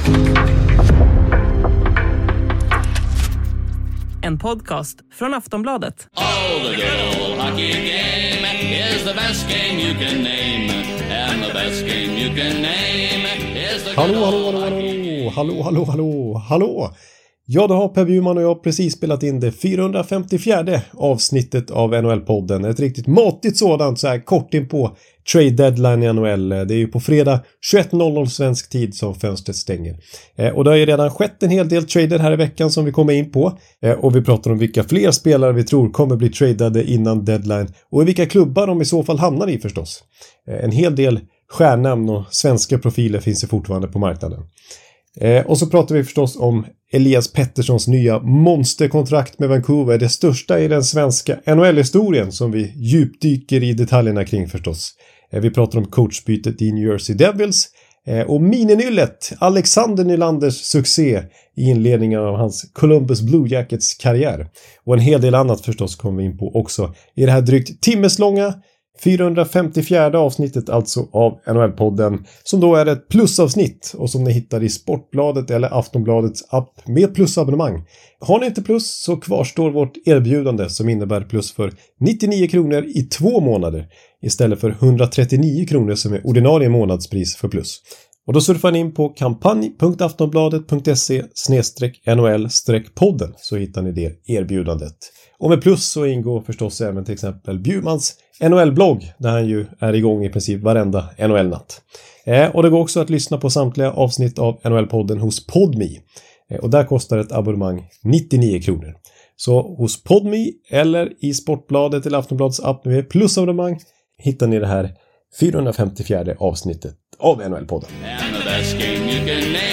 En podcast från Aftonbladet. Oh, the good old hockey game is the best game you can name. And the best game you can name is the good old hockey. Hallå. Ja, då har Per Bjurman och jag precis spelat in det 454 avsnittet av NHL-podden. Ett riktigt matigt sådant, så här kort in på trade deadline i NHL. Det är ju på fredag 21.00 svensk tid som fönstret stänger. Och det har ju redan skett en hel del trader här i veckan som vi kommer in på. Och vi pratar om vilka fler spelare vi tror kommer bli tradade innan deadline. Och vilka klubbar de i så fall hamnar i förstås. En hel del stjärnamn och svenska profiler finns ju fortfarande på marknaden. Och så pratar vi förstås om Elias Petterssons nya monsterkontrakt med Vancouver. Det största i den svenska NHL-historien som vi djupdyker i detaljerna kring förstås. Vi pratar om coachbytet i New Jersey Devils. Och mininyllet Alexander Nylanders succé i inledningen av hans Columbus Blue Jackets karriär. Och en hel del annat förstås kommer vi in på också i det här drygt timmeslånga 454 avsnittet alltså av NHL-podden, som då är ett plusavsnitt och som ni hittar i Sportbladet eller Aftonbladets app med plusabonnemang. Har ni inte plus så kvarstår vårt erbjudande som innebär plus för 99 kronor i 2 månader istället för 139 kronor som är ordinarie månadspris för plus. Och då surfar ni in på kampanj.aftonbladet.se/NHL-podden så hittar ni det erbjudandet. Och med plus så ingår förstås även till exempel Bjurmans NHL-blogg där han ju är igång i princip varenda NHL-natt. Och det går också att lyssna på samtliga avsnitt av NHL-podden hos Podme. Och där kostar ett abonnemang 99 kronor. Så hos Podme eller i Sportbladet eller Aftonbladets app med plusabonnemang hittar ni det här 454 avsnittet av NHL-podden. And the best game you can name